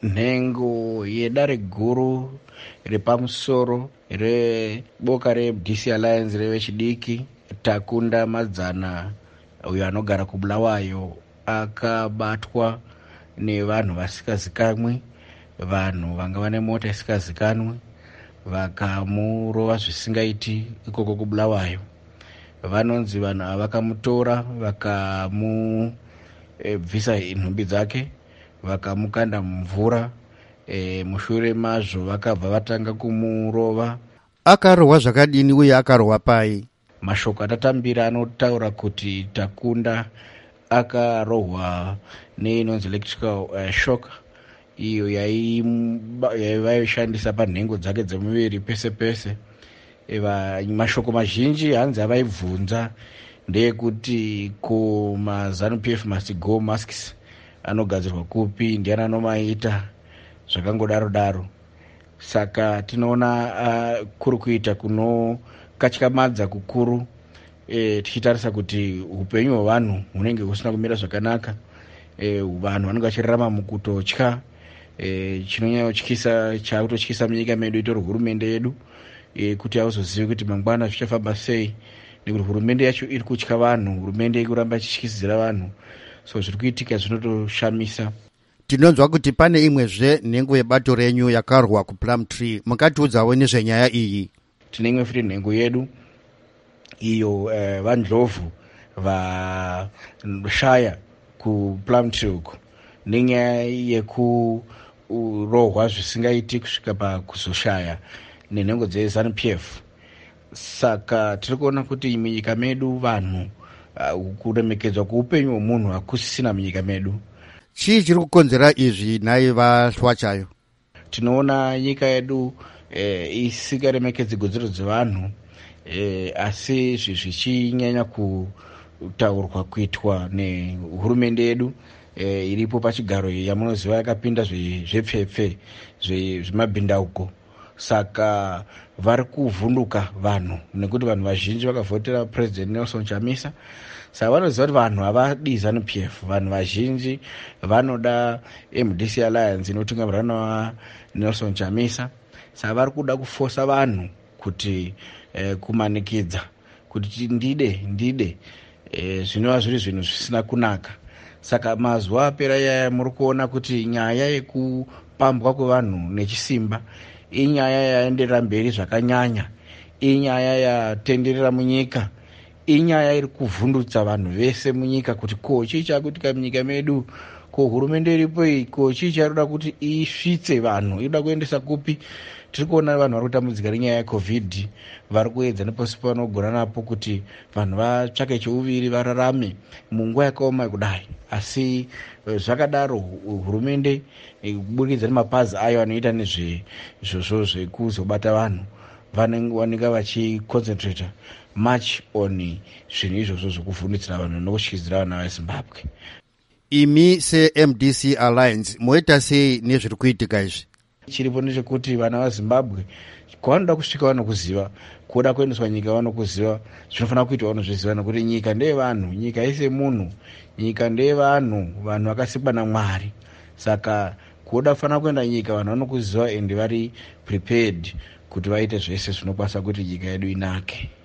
nhengo yedare guru repamusoro reboka reMDC Alliance revechidiki Takunda Madzana, uyo anogara kuBulawayo, akabatwa nevanhu vasikazikamwi, vanhu vanga vane mota isikazikanwi, vakamurova zvisingaiti ikoko kuBulawayo. Vanonzi vanhu ava vakamutora vakamubvisa nhumbi dzake vakamukanda mumvura. Mushure mazvo vakabva vatanga kumurova. Akarohwa zvakadini uye akarohwa pai? Mashoko atatambira anotaura kuti Takunda akarohwa neinonzi electrical shock, iyo yavaishandisa panhengo dzake dzemuviri pese pese. Mashoko mazhinji hanzi avaibvunza ndeyekuti ko maZANU-PF must go masks anogadzirwa kupi, ndiani anomaita, zvakangodaro daro. Saka tinoona kuri kuita kunokatyamadza kukuru, tichitarisa kuti upenyu hwevanhu hunenge husina kumira zvakanaka. Vanhu vanenge vachirarama mukutotya. Chinonyanyotyisa chakutotyisa munyika medu itori hurumende yedu, kuti hauzozivi kuti mangwana zvichafamba sei, nekuti hurumende yacho iri kutya vanhu, hurumende iri kuramba ichityisidzira vanhu. So zviri kuitika zvinotoshamisa. Tinonzwa kuti pane imwezve nhengo yebato renyu yakarwa kuPlumtree. Mungatiudzawo nezvenyaya iyi? Tine imwe futi nhengo yedu iyo vaNdlovu vashaya kuPlumtree uko nenyaya yekurohwa zvisingaiti kusvika pakuzoshaya nenhengo dzeZANU-PF. Saka tiri kuona kuti munyika medu vanhu kuremekedzwa kweupenyu hwemunhu hakusisina munyika medu. Chii chiri kukonzera izvi nhai vaHlwachayo? Tinoona nyika yedu isingaremekedzi kodzero dzevanhu, asi zvichinyanya kutaurwa kuitwa nehurumende yedu iripo pachigaro yamunoziva yakapinda zvepfepfe zvemabhindauko. Saka vari kuvhunduka vanhu, nekuti vanhu vazhinji vakavhotera President Nelson Chamisa. Saka vanoziva kuti vanhu havadi ZANU-PF, vanhu vazhinji vanoda MDC Alliance inotungamirana naNelson Chamisa. Saka vari kuda kufosa vanhu kuti kumanikidza kuti ndide zvinova zviri zvinhu zvisina kunaka. Saka mazuva apera yaya muri kuona kuti nyaya yekupambwa kwevanhu nechisimba inyaya yaenderera mberi zvakanyanya, inyaya yatenderera munyika, inyaya iri kuvhundutsa vanhu vese munyika kuti ko chii chakuitika munyika medu, ko hurumende iripo iyi, ko chii charoda kuti isvitse vanhu, inoda kuendesa kupi. Tiri kuona vanhu vari kutambudzika nenyaya yeCOVID, vari kuedza nepasi pavanogona napo kuti vanhu vatsvake cheuviri vararame munguva yakaoma kudai. Asi zvakadaro hurumende kuburikidza nemapazi ayo anoita nezvezvozvo zvekuzobata vanhu vanenge vachiconcentrata much on zvinhu izvozvo zvokuvhundutsira vanhu nokutyisidzira vana veZimbabwe. Imi seMDC Alliance moita sei nezviri kuitika izvi? Chiripo ndechekuti vana vaZimbabwe kwavanoda kusvika vanokuziva, kuda kuendeswa nyika vanokuziva, zvinofanira kuitwa vanozviziva, nekuti nyika ndeyevanhu, nyika ise munhu, nyika ndeyevanhu, vanhu vakasikwa naMwari. Saka kuda kufanira kuenda nyika vanhu vanokuziva ende vari prepared kuti vaite zvese zvinokwanisa kuti nyika yedu inake.